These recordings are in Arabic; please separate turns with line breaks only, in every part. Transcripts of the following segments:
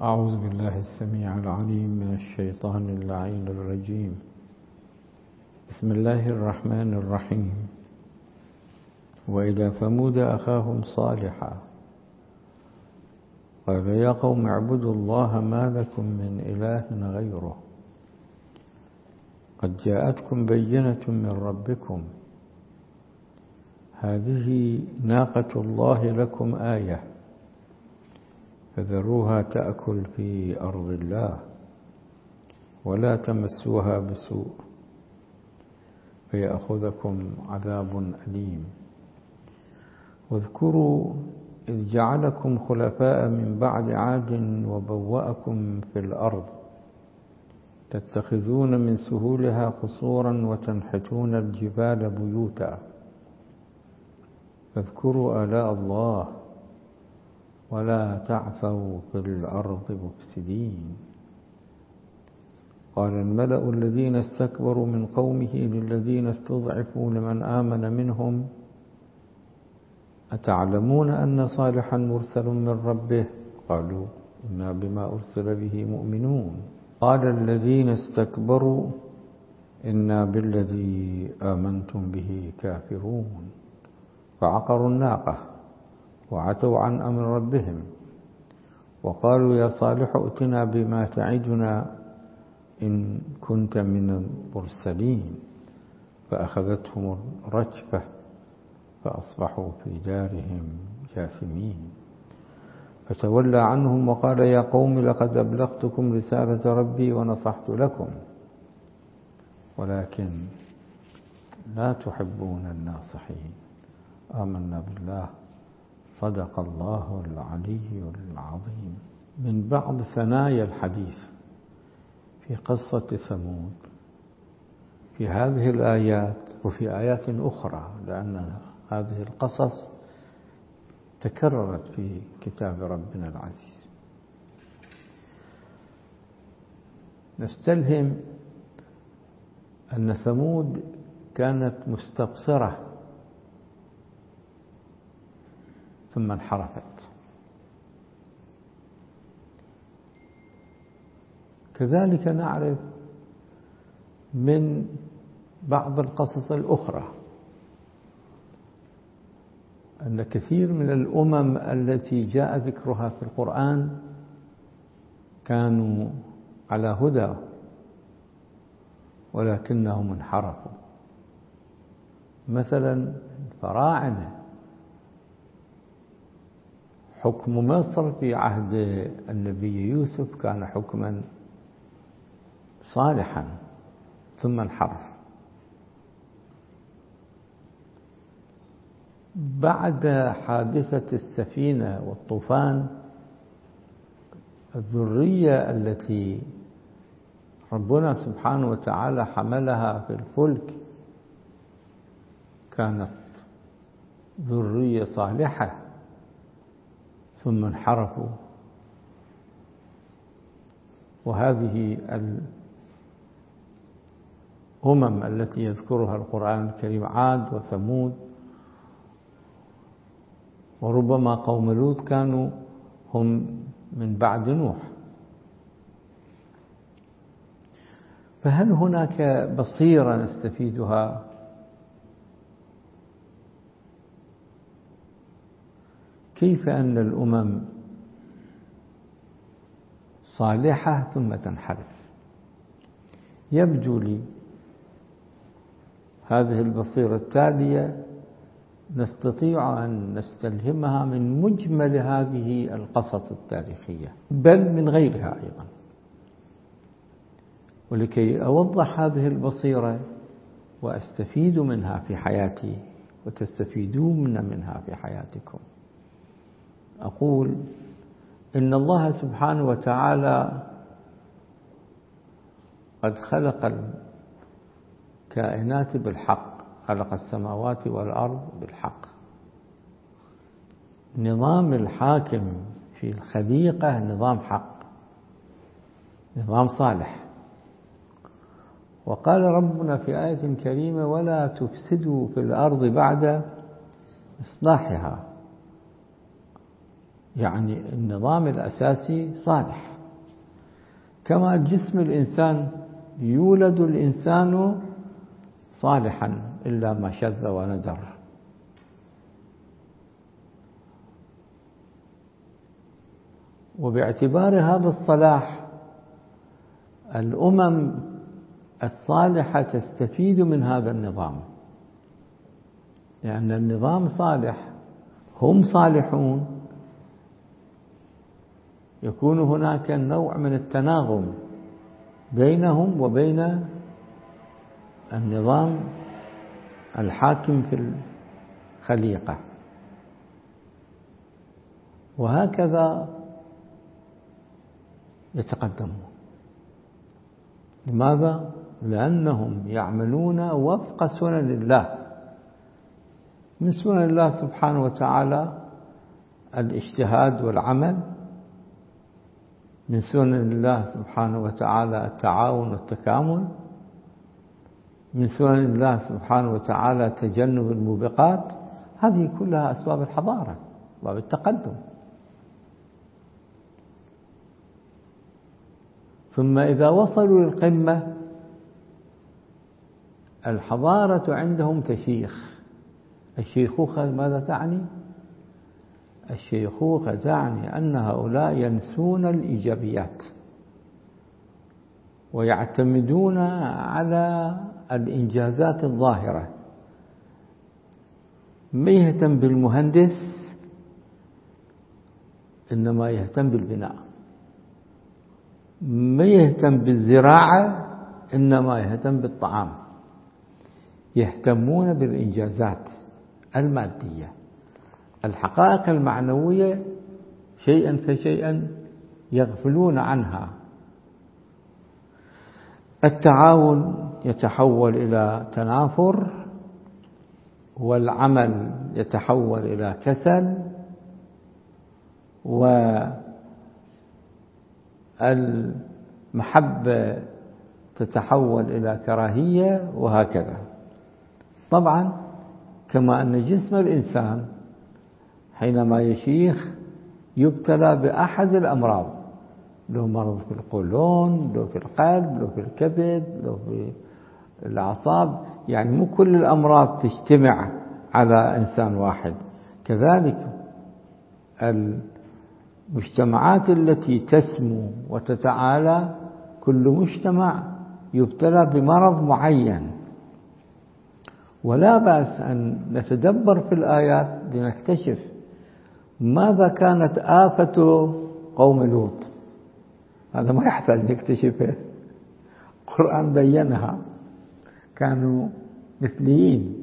أعوذ بالله السميع العليم من الشيطان اللعين الرجيم. بسم الله الرحمن الرحيم. وإلى ثمود أخاهم صالحا قال يا قوم اعبدوا الله ما لكم من إله غيره قد جاءتكم بينة من ربكم هذه ناقة الله لكم آية فذروها تأكل في أرض الله ولا تمسوها بسوء فيأخذكم عذاب أليم. واذكروا إذ جعلكم خلفاء من بعد عاد وبوأكم في الأرض تتخذون من سهولها قصورا وتنحتون الجبال بيوتا فاذكروا آلاء الله ولا تعثوا في الأرض مفسدين. قال الملأ الذين استكبروا من قومه للذين استضعفوا لمن آمن منهم أتعلمون أن صالحا مرسل من ربه قالوا إنا بما أرسل به مؤمنون. قال الذين استكبروا إنا بالذي آمنتم به كافرون فعقروا الناقة وعتوا عن أمر ربهم وقالوا يا صالح ائتنا بما تعدنا إن كنت من المرسلين فأخذتهم الرجفة فأصبحوا في دارهم جاثمين. فتولى عنهم وقال يا قوم لقد أبلغتكم رسالة ربي ونصحت لكم ولكن لا تحبون الناصحين. آمنا بالله صدق الله العلي العظيم. من بعض ثنايا الحديث في قصة ثمود في هذه الآيات وفي آيات أخرى لأن هذه القصص تكررت في كتاب ربنا العزيز. نستلهم أن ثمود كانت مستبصرة ثم انحرفت. كذلك نعرف من بعض القصص الأخرى أن كثير من الأمم التي جاء ذكرها في القرآن كانوا على هدى ولكنهم انحرفوا. مثلا الفراعنة حكم مصر في عهد النبي يوسف كان حكما صالحا ثم انحرف. بعد حادثة السفينة والطوفان الذرية التي ربنا سبحانه وتعالى حملها في الفلك كانت ذرية صالحة ثم انحرفوا. وهذه الأمم التي يذكرها القرآن الكريم عاد وثمود وربما قوم لوط كانوا هم من بعد نوح. فهل هناك بصيرة نستفيدها؟ كيف أن الأمم صالحة ثم تنحرف؟ يبدو لي هذه البصيرة التالية نستطيع أن نستلهمها من مجمل هذه القصص التاريخية بل من غيرها أيضا. ولكي أوضح هذه البصيرة وأستفيد منها في حياتي وتستفيدون منها في حياتكم أقول إن الله سبحانه وتعالى قد خلق الكائنات بالحق، خلق السماوات والأرض بالحق. نظام الحاكم في الخليقة نظام حق، نظام صالح. وقال ربنا في آية كريمة ولا تفسدوا في الأرض بعد إصلاحها، يعني النظام الأساسي صالح. كما جسم الإنسان يولد الإنسان صالحا إلا ما شذ وندر. وباعتبار هذا الصلاح الأمم الصالحة تستفيد من هذا النظام، لأن النظام صالح، هم صالحون، يكون هناك نوع من التناغم بينهم وبين النظام الحاكم في الخليقة. وهكذا يتقدمون. لماذا؟ لأنهم يعملون وفق سنن الله. من سنن الله سبحانه وتعالى الاجتهاد والعمل، من سنن الله سبحانه وتعالى التعاون والتكامل، من سنن الله سبحانه وتعالى تجنب الموبقات. هذه كلها أسباب الحضارة، أسباب التقدم. ثم إذا وصلوا للقمة الحضارة عندهم تشيخ. الشيخوخة ماذا تعني؟ الشيخوخة تعني أن هؤلاء ينسون الإيجابيات ويعتمدون على الإنجازات الظاهرة. ما يهتم بالمهندس، إنما يهتم بالبناء. ما يهتم بالزراعة، إنما يهتم بالطعام. يهتمون بالإنجازات المادية. الحقائق المعنوية شيئا فشيئا يغفلون عنها. التعاون يتحول إلى تنافر، والعمل يتحول إلى كسل، والمحبة تتحول إلى كراهية، وهكذا. طبعا كما أن جسم الإنسان حينما يشيخ يبتلى بأحد الأمراض، له مرض في القولون، له في القلب، له في الكبد، له في الأعصاب. يعني مو كل الأمراض تجتمع على إنسان واحد. كذلك المجتمعات التي تسمو وتتعالى، كل مجتمع يبتلى بمرض معين. ولا بأس أن نتدبر في الآيات لنكتشف ماذا كانت آفة قوم لوط. هذا ما يحتاج نكتشفه، القرآن بينها، كانوا مثليين.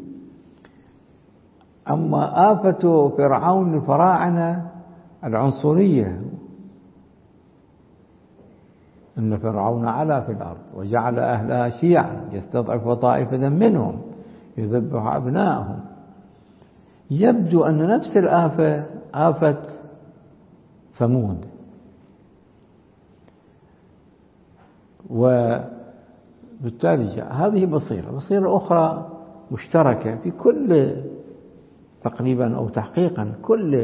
أما آفة فرعون الفراعنة العنصرية، إن فرعون علا في الأرض وجعل أهلها شيعا يستضعف طائفة منهم يذبح أبناءهم. يبدو أن نفس الآفة آفة ثمود. وبالتالي هذه بصيرة أخرى مشتركة في كل، تقريبا أو تحقيقا كل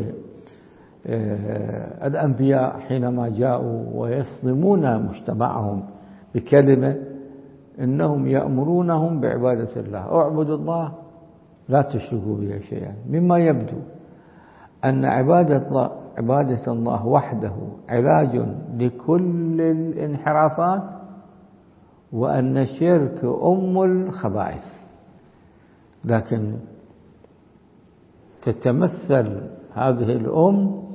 الأنبياء حينما جاءوا ويصدمون مجتمعهم بكلمة، إنهم يأمرونهم بعبادة الله. اعبدوا الله لا تشركوا به شيئا. مما يبدو أن عبادة الله وحده علاج لكل الانحرافات، وأن الشرك أم الخبائث. لكن تتمثل هذه الأم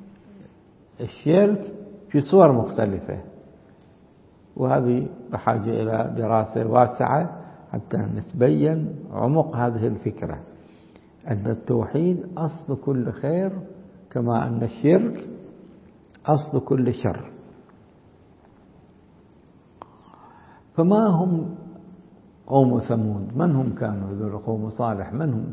الشرك في صور مختلفة، وهذه بحاجة إلى دراسة واسعة حتى نتبين عمق هذه الفكرة، أن التوحيد أصل كل خير، كما أن الشرك أصل كل شر. فما هم قوم ثمود؟ من هم كانوا هذول قوم صالح؟ من هم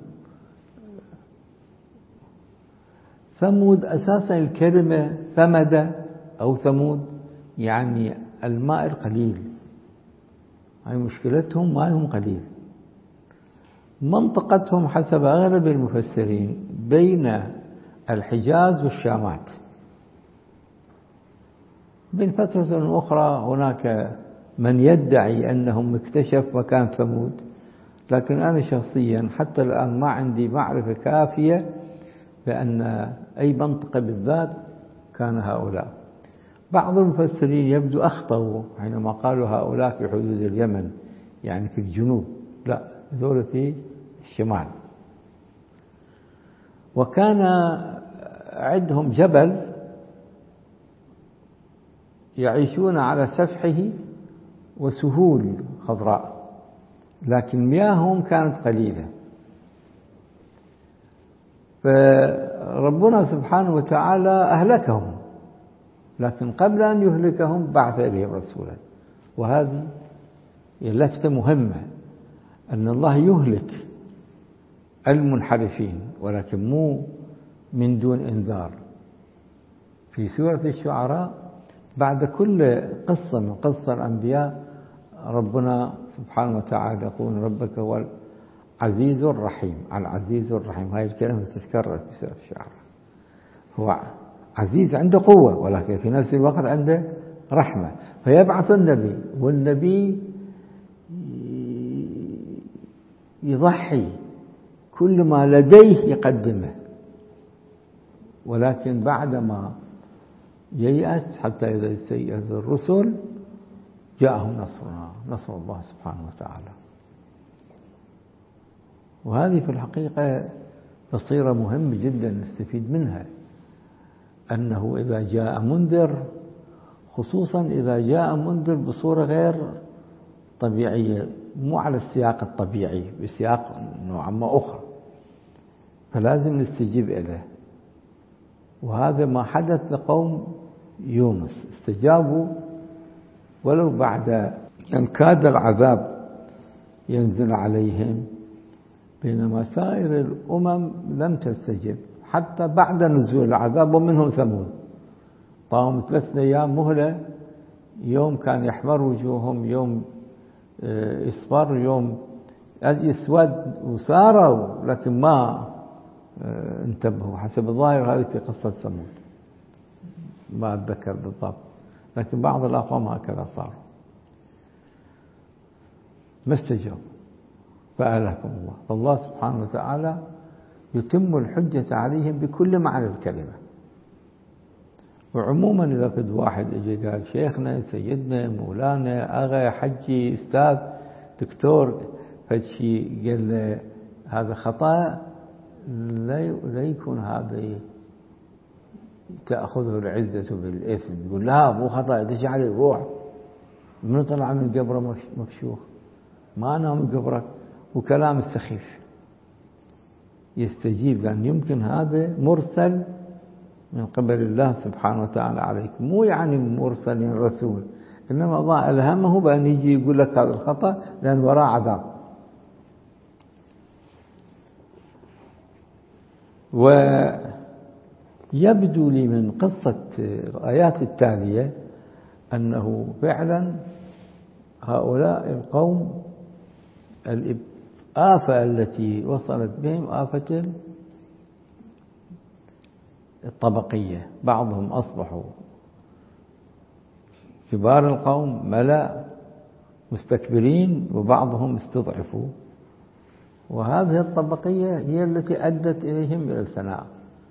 ثمود؟ أساسا الكلمة ثمد أو ثمود يعني الماء القليل. هاي مشكلتهم، ماءهم قليل. منطقتهم حسب أغلب المفسرين بين الحجاز والشامات، من فترة أخرى هناك من يدعي أنهم اكتشف مكان ثمود، لكن أنا شخصيا حتى الآن ما عندي معرفة كافية بأن أي منطقة بالذات كان هؤلاء. بعض المفسرين يبدو أخطأوا حينما قالوا هؤلاء في حدود اليمن، يعني في الجنوب، لا، ذول في الشمال. وكان عندهم جبل يعيشون على سفحه وسهول خضراء، لكن مياههم كانت قليلة. فربنا سبحانه وتعالى أهلكهم، لكن قبل أن يهلكهم بعث إليهم رسولا. وهذه لفتة مهمة، أن الله يهلك المنحرفين ولكن مو من دون إنذار. في سورة الشعراء بعد كل قصة من قصة الأنبياء ربنا سبحانه وتعالى يقول ربك هو العزيز الرحيم. العزيز الرحيم هاي الكلمة تتكرر في سورة الشعراء. هو عزيز عنده قوة، ولكن في نفس الوقت عنده رحمة. فيبعث النبي، والنبي يضحي كل ما لديه يقدمه، ولكن بعدما ييأس حتى إذا استيأس الرسل جاءهم نصرنا، نصر الله سبحانه وتعالى. وهذه في الحقيقة بصيرة مهمة جدا نستفيد منها، أنه إذا جاء منذر، خصوصا إذا جاء منذر بصورة غير طبيعية، مو على السياق الطبيعي، بسياق نوعا ما أخرى، فلازم نستجيب إليه. وهذا ما حدث لقوم يونس، استجابوا ولو بعد أن كاد العذاب ينزل عليهم، بينما سائر الأمم لم تستجب حتى بعد نزول العذاب، ومنهم ثمود. طاهم 3 أيام مهلة، يوم كان يحمر وجوههم، يوم يصفر، يوم يسود، وساروا لكن ما انتبهوا حسب الظاهر. هذه في قصة ثمود، ما أتذكر بالضبط، لكن بعض الأقوام هكذا صاروا، ما استجابوا فأهلكهم الله. فالله سبحانه وتعالى يتم الحجة عليهم بكل معنى الكلمة. وعموما إذا فد واحد اجى قال شيخنا سيدنا مولانا أغا حجي أستاذ دكتور فشي، قال له هذا خطأ، لا يكون هذا تأخذه العزة بالإثم. يقول لا مو خطأ، دش عليه روح، من طلع من قبره مفشوخ، ما أنا من قبرك، وكلام السخيف. يستجيب، لأن يمكن هذا مرسل من قبل الله سبحانه وتعالى عليكم، مو يعني مرسل رسول، إنما الله ألهمه بأن يجي يقول لك هذا الخطأ لأن وراء عذاب. ويبدو لي من قصة الآيات التالية أنه فعلا هؤلاء القوم الآفة التي وصلت بهم آفة الطبقية. بعضهم أصبحوا كبار القوم ملأ مستكبرين، وبعضهم استضعفوا، وهذه الطبقية هي التي أدت إليهم إلى الفناء.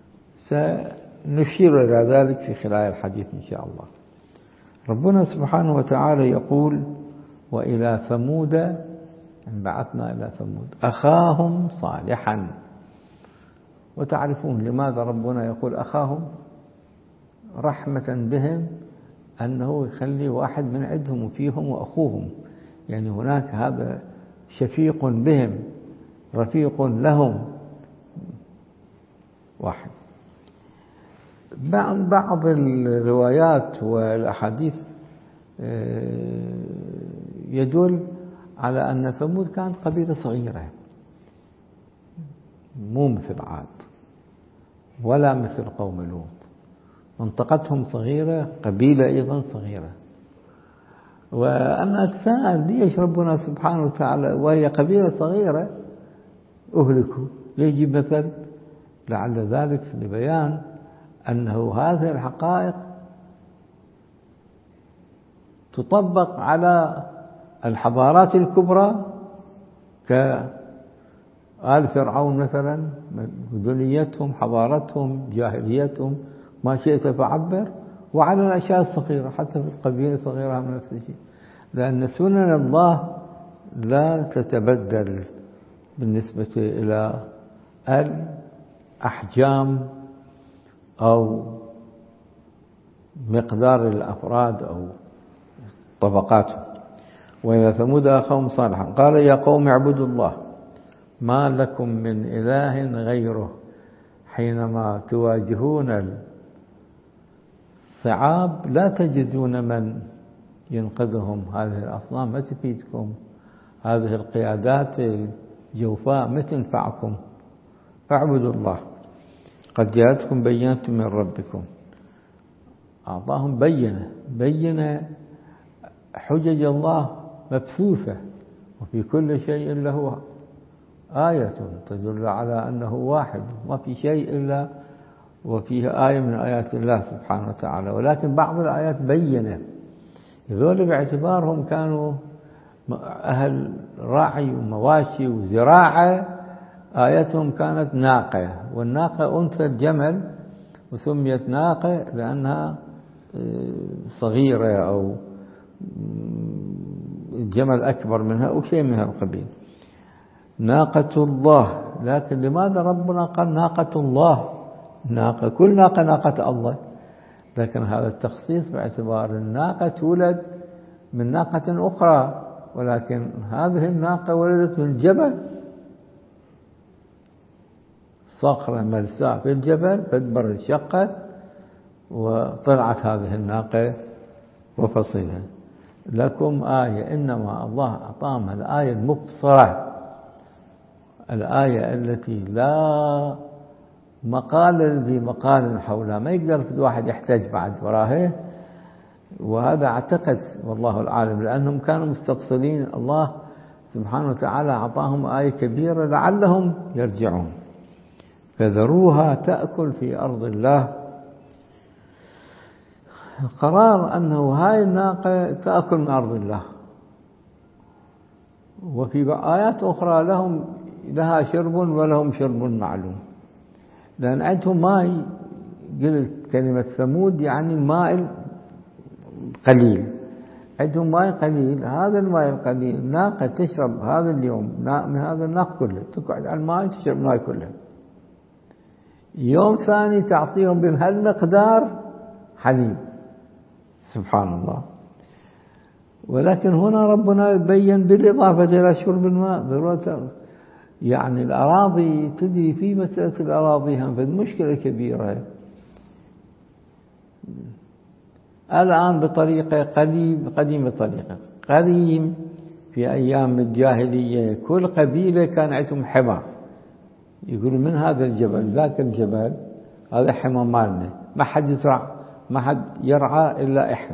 سنشير إلى ذلك في خلال الحديث إن شاء الله. ربنا سبحانه وتعالى يقول وإلى ثمود بعثنا إلى ثمود أخاهم صالحا. وتعرفون لماذا ربنا يقول أخاهم؟ رحمة بهم، أنه يخلي واحد من عندهم وفيهم وأخوهم، يعني هناك هذا شفيق بهم، رفيق لهم، واحد. بعض الروايات والأحاديث يدل على أن ثمود كانت قبيلة صغيرة، مو مثل عاد ولا مثل قوم لوط. منطقتهم صغيرة، قبيلة أيضا صغيرة. وأنا أتساءل ليش ربنا سبحانه وتعالى وهي قبيلة صغيرة أهلكوا؟ يجب مثل، لعل ذلك لبيان أنه هذه الحقائق تطبق على الحضارات الكبرى كآل فرعون مثلا، دنيتهم، حضارتهم، جاهليتهم، ما شئت فعبر، وعلى الأشياء الصغيرة حتى في القبيلة الصغيرة من نفس الشيء، لأن سنن الله لا تتبدل بالنسبة إلى الأحجام أو مقدار الأفراد أو طبقاتهم. وإلى ثمود أخاهم صالحا قال يا قوم اعبدوا الله ما لكم من إله غيره. حينما تواجهون الصعاب لا تجدون من ينقذهم، هذه الأصنام ما تفيدكم، هذه القيادات الجوفاء ما تنفعكم، فاعبدوا الله قد جاءتكم بينة من ربكم. أعطاهم بينة حجج الله مبثوثة، وفي كل شيء له آية تدل على أنه واحد، ما في شيء إلا وفيه آية من آيات الله سبحانه وتعالى. ولكن بعض الآيات بينة، هذول باعتبارهم كانوا أهل راعي ومواشي وزراعة، آيتهم كانت ناقة، والناقة أنثى الجمل، وسميت ناقة لأنها صغيرة أو الجمل أكبر منها أو شيء من هذا القبيل، ناقة الله. لكن لماذا ربنا قال ناقة الله؟ ناقة، كل ناقة ناقة الله، لكن هذا التخصيص باعتبار الناقة تولد من ناقة أخرى، ولكن هذه الناقة ولدت من الجبل، صخرة ملساء في الجبل فدبر انشقت وطلعت هذه الناقة وفصلها. لكم آية، إنما الله أعطاهم الآية المبصرة، الآية التي لا مقال ذي مقال حولها، ما يقدر في واحد يحتاج بعد وراها. وهذا أعتقد والله العالم لأنهم كانوا مستبصرين، الله سبحانه وتعالى أعطاهم آية كبيرة لعلهم يرجعون. فذروها تأكل في أرض الله. القرار أنه هاي الناقة تأكل من أرض الله، وفي آيات أخرى لها شرب ولهم شرب معلوم، لأن عندهم ماء. قلت كلمة ثمود يعني الماء قليل، عندهم ماء قليل، هذا الماء القليل الناقة تشرب هذا اليوم من هذا الناق كله، تقعد على الماء تشرب الماء كله، يوم ثاني تعطيهم بهالمقدار حليب، سبحان الله. ولكن هنا ربنا يبين بالإضافة إلى شرب الماء ضرورة، يعني الأراضي تدري في مسألة الأراضي هم مشكلة كبيرة الآن بطريقة قديمة طريقة قديم. في أيام الجاهلية كل قبيلة كان عندهم حمى، يقول من هذا الجبل ذاك الجبل هذا حمى مالنا، ما حد يزرع ما حد يرعى إلا إحنا.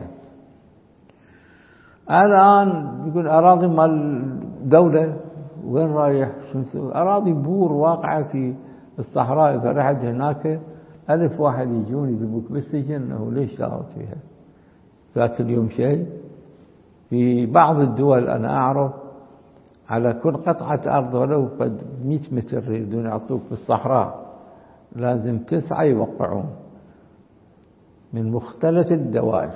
الآن يقول أراضي مال دولة، وين رايح شو نسوي؟ أراضي بور واقعة في الصحراء، إذا رحت هناك 1000 واحد يجون يذبوك بالسجن أنه ليش دارت فيها ذاك اليوم شيء. في بعض الدول أنا أعرف على كل قطعة أرض ولو 100 متر يريدون يعطوك في الصحراء لازم 9 يوقعون من مختلف الدوائر،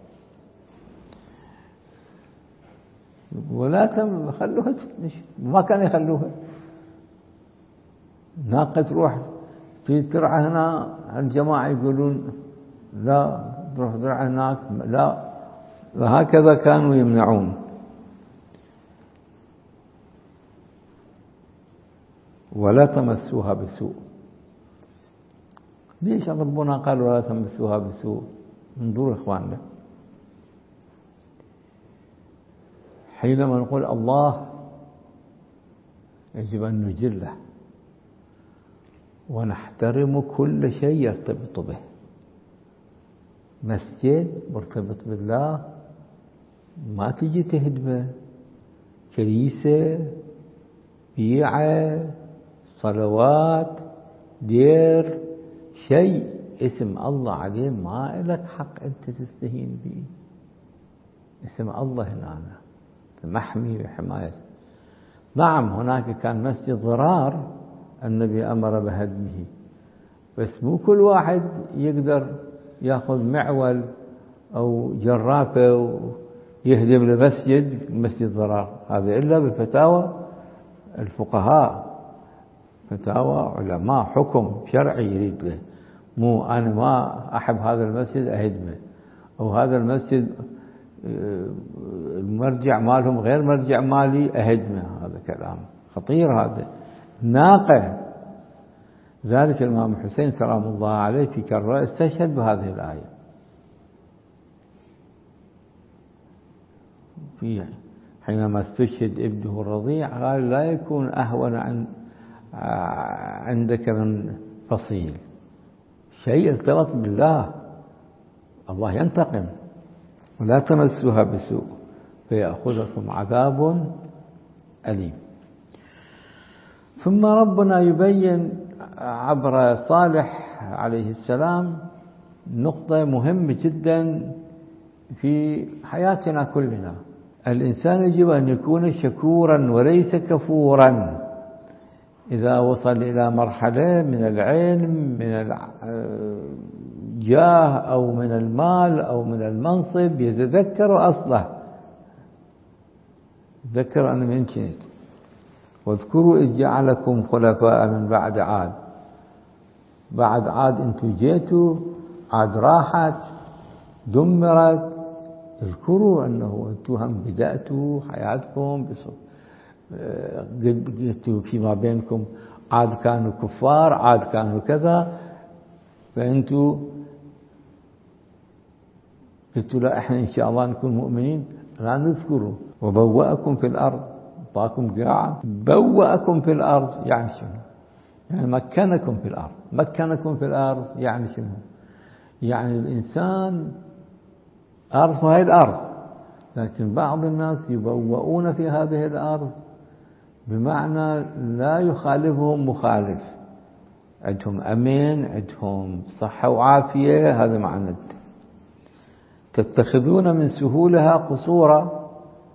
ولا خلوها ما كان يخلوها. ناقة تروح ترعى هنا، الجماعة يقولون لا تروح ترعى هناك لا، وهكذا كانوا يمنعون. ولا تمسوها بسوء. ليش ربنا قال ولا تمسوها بسوء؟ انظروا إخواننا، حينما نقول الله يجب أن نجله ونحترم كل شيء يرتبط به. مسجد مرتبط بالله ما تجي تهدمه، كنيسة، بيعة، صلوات، دير، شيء اسم الله عليه ما لك حق أنت تستهين به. اسم الله هنا محمي وحماية. نعم هناك كان مسجد ضرار النبي أمر بهدمه، بس مو كل واحد يقدر يأخذ معول أو جرافة ويهدم المسجد ضرار، هذا إلا بفتاوى الفقهاء، فتاوى علماء، حكم شرعي يريد له. مو أنا ما أحب هذا المسجد أهدمه، أو هذا المسجد المرجع مالهم غير مرجع مالي أهدمه، هذا كلام خطير، هذا ناقة. ذلك الإمام الحسين سلام الله عليه في كربلاء استشهد بهذه الآية، حينما استشهد ابنه الرضيع قال لا يكون أهون عندك من فصيل، شيء ارتبط بالله، الله ينتقم، ولا تمسوها بسوء فيأخذكم عذاب أليم. ثم ربنا يبين عبر صالح عليه السلام نقطة مهمة جدا في حياتنا كلنا. الإنسان يجب أن يكون شكورا وليس كفورا. إذا وصل إلى مرحلة من العلم، من الجاه أو من المال أو من المنصب، يتذكر أصله، تذكر أن من كنت، واذكروا إذ جعلكم خلفاء من بعد عاد. بعد عاد انتم جيتوا، عاد راحت دمرت، اذكروا أنه أنتم هم بدأتوا حياتكم قد فيما بينكم عاد كانوا كفار، عاد كانوا كذا، فأنتم قلتوا لا احنا إن شاء الله نكون مؤمنين. لا نذكروا وبوأكم في الأرض، أعطاكم قاعة، بوأكم في الأرض يعني شنو؟ يعني مكنكم في الأرض. مكنكم في الأرض يعني شنو؟ يعني الإنسان أرض هاي الأرض، لكن بعض الناس يبوؤون في هذه الأرض بمعنى لا يخالفهم مخالف، عندهم أمن، عندهم صحة وعافية، هذا معنى. تتخذون من سهولها قصورا،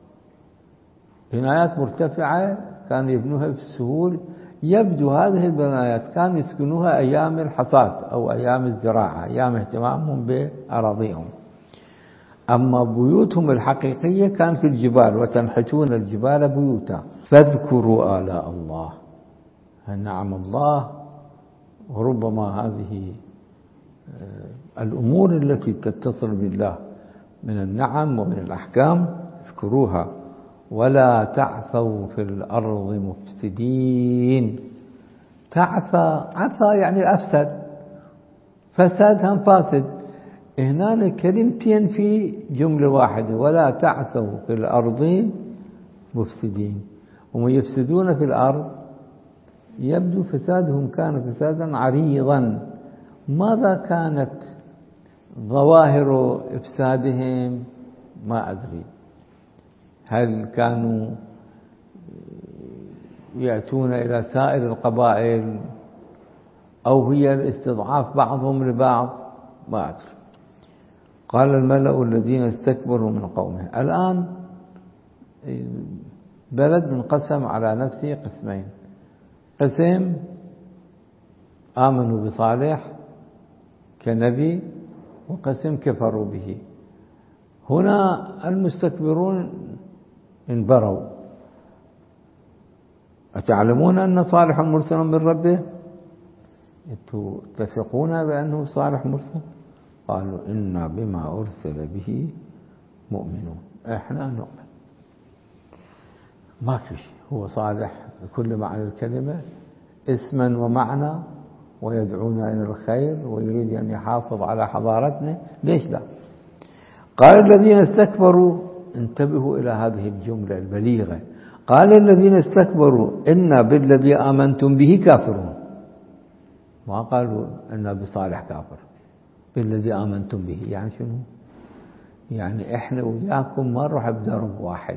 بنايات مرتفعة كانوا يبنوها في السهول. يبدو هذه البنايات كانوا يسكنوها أيام الحصاد أو أيام الزراعة، أيام اهتمامهم بأراضيهم. أما بيوتهم الحقيقية كان في الجبال، وتنحتون الجبال بيوتا. فاذكروا آلاء الله، نعم الله. وربما هذه الأمور التي تتصل بالله من النعم ومن الأحكام اذكروها، ولا تعثوا في الأرض مفسدين. عثى يعني أفسد، فساد هم فاسد. هنا كلمتين في جملة واحدة، ولا تعثوا في الأرض مفسدين. وما يفسدون في الأرض يبدو فسادهم كان فسادا عريضا. ماذا كانت ظواهر إفسادهم؟ ما أدري. هل كانوا يأتون إلى سائر القبائل، أو هي الاستضعاف بعضهم لبعض؟ ما أدري. قال الملأ الذين استكبروا من قومه. الآن بلد انقسم على نفسه قسمين، قسم آمنوا بصالح كنبي، وقسم كفروا به. هنا المستكبرون انبروا. أتعلمون أن صالح مرسل من ربه؟ تثقون بأنه صالح مرسل؟ قالوا إنا بما أرسل به مؤمنون، إحنا نؤمن. ما في شيء، هو صالح بكل معنى الكلمة، اسما ومعنى، ويدعونا إلى الخير ويريد أن يحافظ على حضارتنا، ليش لا؟ قال الذين استكبروا، انتبهوا إلى هذه الجملة البليغة، قال الذين استكبروا إنا بالذي آمنتم به كافرون. ما قالوا إنا بصالح كافر، بالذي آمنتم به. يعني شنو؟ يعني إحنا وياكم ما نروح بدرب واحد،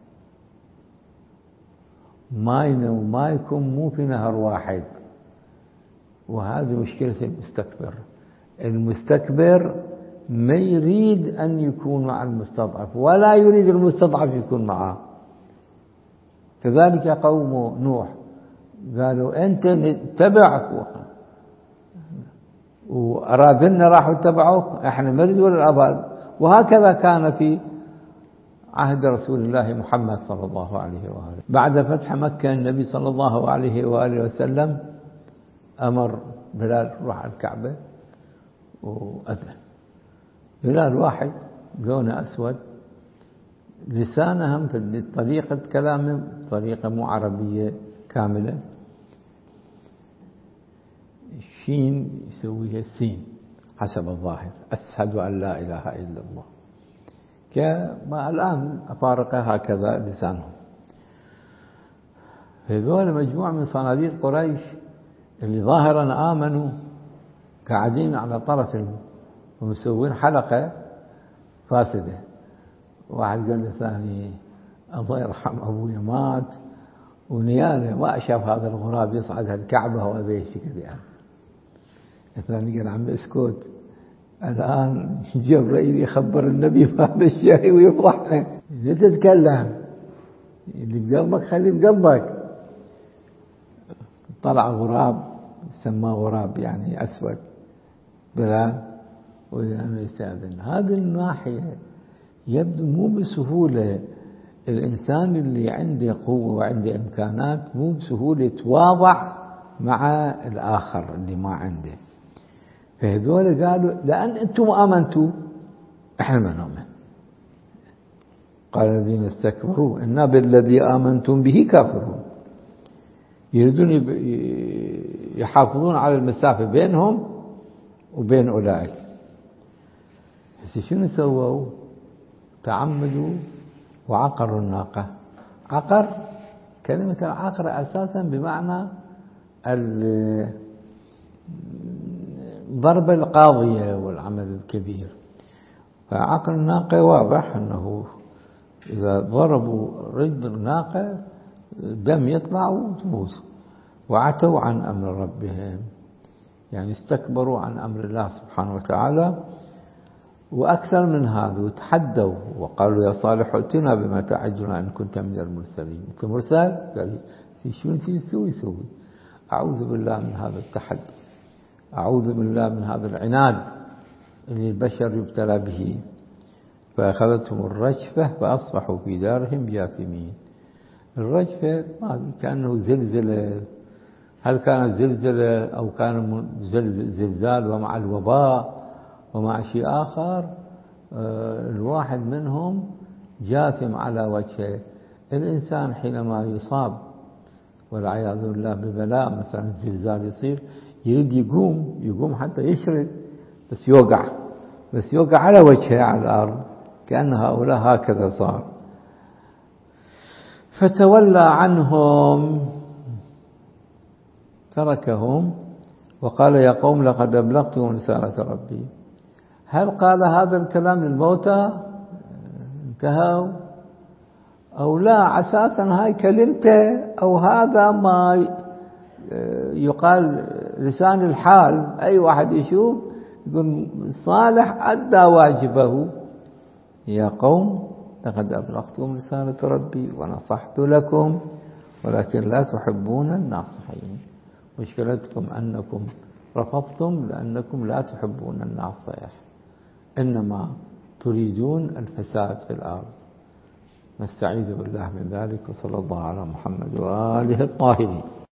ماينا ومايكم مو في نهر واحد. وهذه مشكلة المستكبر. المستكبر ما يريد أن يكون مع المستضعف ولا يريد المستضعف يكون معه. كذلك قوم نوح قالوا أنت نتبعك، وأرادنا راحوا اتبعوك، احنا نريد ولا الأبد. وهكذا كان في عهد رسول الله محمد صلى الله عليه وآله. بعد فتح مكة النبي صلى الله عليه وآله وسلم أمر بلال روح على الكعبة وأذن. بلال واحد لونه أسود، لسانهم في طريقة كلامه طريقة مو عربية كاملة، الشين يسويها سين حسب الظاهر، أشهد أن لا إله إلا الله، كما الآن أفارقة هكذا لسانهم. هذول مجموعة من صناديد قريش اللي ظاهرا آمنوا قاعدين على طرف ومسوين حلقة فاسدة. واحد قال للثاني الله يرحم أبويا مات ونياله ما شاف هذا الغراب يصعد الكعبة وهذا يشكل يعني. الثاني قال عم اسكت، الآن جبريل يخبر النبي بهذا الشيء ويفضحنا، لا تتكلم، اللي بقلبك خليه بقلبك. طلع غراب سماه غراب يعني أسود بلال وأنا يستأذن. هذه الناحية يبدو مو بسهولة الإنسان اللي عنده قوة وعنده إمكانات مو بسهولة يتواضع مع الآخر اللي ما عنده. فهذول قالوا لأن أنتم آمنتوا إحنا ما نؤمن. قال الذين استكبروا إنا بالذي آمنتم به كافرون. يريدون يحافظون على المسافة بينهم وبين أولئك. بس شنو سووا؟ تعمدوا وعقروا الناقة. عقر، كلمة العقر أساسا بمعنى ضرب القاضية والعمل الكبير. فعقر الناقة واضح أنه إذا ضربوا رجل الناقة دم يطلع وتموت. وعتوا عن أمر ربهم، يعني استكبروا عن أمر الله سبحانه وتعالى. وأكثر من هذا وتحدوا وقالوا يا صالح ائتنا بما تعدنا إن كنت من المرسلين. أنت مرسل؟ قال شو أنت تسوي؟ أعوذ بالله من هذا التحدي، أعوذ بالله من هذا العناد اللي البشر يبتلى به. فأخذتهم الرجفة فأصبحوا في دارهم جاثمين. الرجفة كأنه زلزلة، هل كانت زلزلة أو كان زلزال ومع الوباء ومع شيء آخر، الواحد منهم جاثم على وجهه. الإنسان حينما يصاب والعياذ بالله ببلاء مثلا زلزال يصير يريد يقوم حتى يشرد، بس يوقع على وجهه على الأرض، كأن هؤلاء هكذا صار. فتولى عنهم تركهم وقال يا قوم لقد أبلغتكم رسالة ربي. هل قال هذا الكلام للموتى انتهوا أو لا؟ أساسا هاي كلمته أو هذا ما يقال لسان الحال. أي واحد يشوف يقول صالح أدى واجبه. يا قوم لقد أبلغتكم رسالة ربي ونصحت لكم ولكن لا تحبون الناصحين. مشكلتكم أنكم رفضتم لأنكم لا تحبون الناصح، إنما تريدون الفساد في الأرض. نستعيذ بالله من ذلك، وصلى الله على محمد وآله الطاهرين.